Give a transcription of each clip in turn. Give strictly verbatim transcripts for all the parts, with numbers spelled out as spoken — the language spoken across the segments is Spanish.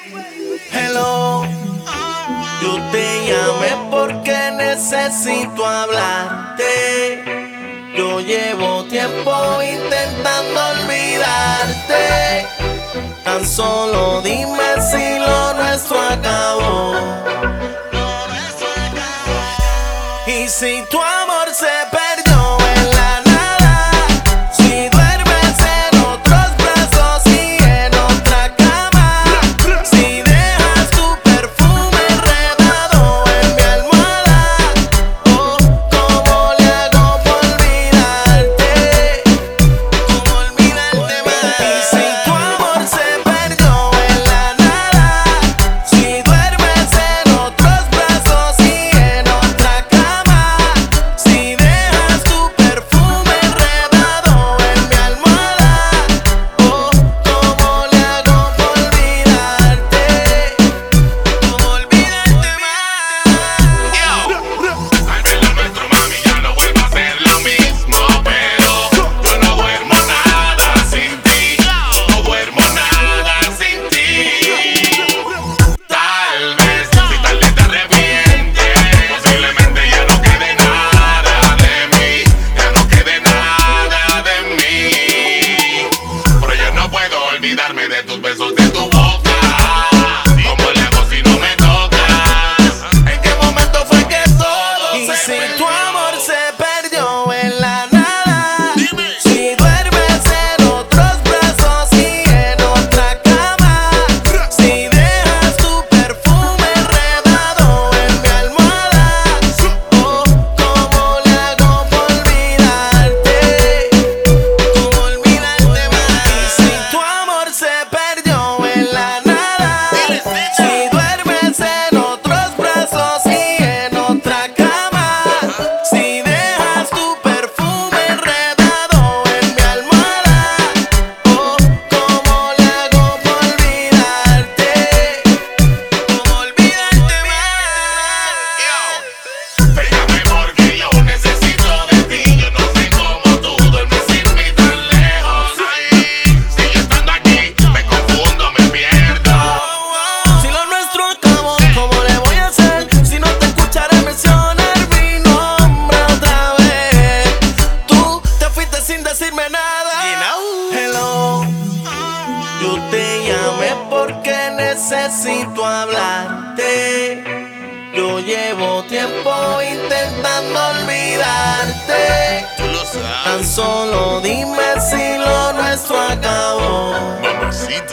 Hello, yo te llamé porque necesito hablarte. Yo llevo tiempo intentando olvidarte. Tan solo dime si lo nuestro acabó. Y si tu amor se perdió en la nada, si duermes en otros brazos y en otra cama, si dejas tu perfume enredado en mi almohada, oh, ¿cómo le hago por olvidarte? ¿Cómo olvidarte más? Y si tu amor se perdió en la nada, si duermes en otros brazos y en otra cama, si dejas tu perfume enredado en mi almohada, oh, ¿cómo le hago por olvidarte? ¿Cómo olvidarte más? Al ver lo nuestro, mami, ya no vuelvo a ser lo mismo. Pero yo no duermo nada sin ti. No duermo nada sin ti. Tal vez si tarde te arrepientes, posiblemente ya no quede nada de mí. Ya no quede nada de mí. Pero yo no puedo olvidarme de tus besos, de tu boca. ¿Cómo le hago si no me tocas? ¿En qué momento fue que todo Y se si perdió? tu amor se perdió en la nada, si duermes en otros brazos y en otra cama, si dejas tu perfume enredado en mi almohada, oh, ¿cómo le hago por olvidarte? ¿Cómo olvidarte más? Y si tu amor se perdió en la nada, si duermes en otros brazos y en otra cama, si dejas tu perfume enredado en mi almohada, oh, ¿cómo le hago por olvidarte? ¿Cómo olvidarte más? Pégame porque yo necesito de ti. Yo no sé cómo tú duermes sin mí tan lejos. Ay, si yo estando aquí me confundo, me pierdo. Si lo nuestro acabó, ¿cómo le voy a hacer? Si no te escucharé mencionar mi nombre otra vez. Tú te fuiste sin decirme nada. Hello, yo te llamé porque necesito hablarte. Yo llevo tiempo intentando olvidarte. Tú lo sabes, Tan solo dime si lo nuestro acabó. mamacita.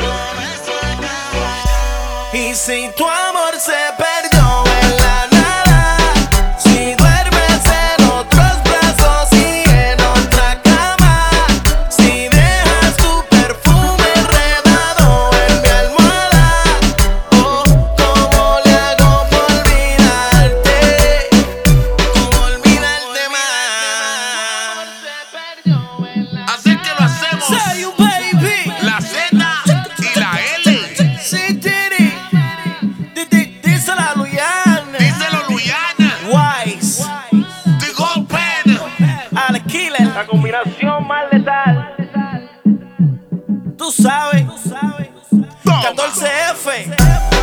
Y si tu amor se perdió en la nada, si duermes en otros brazos y en otra cama, si dejas tu perfume enredado en mi almohada, oh, ¿cómo le hago por olvidarte? ¿Cómo olvidarte más? Así que lo hacemos. Say you baby. La Z y la L. Sí, Tiri. Di- di- Díselo a Luyan. Díselo, Luyana. Wise. The Gold Pen. Al killer. La combinación más letal. Tú sabes. Toma. catorce F.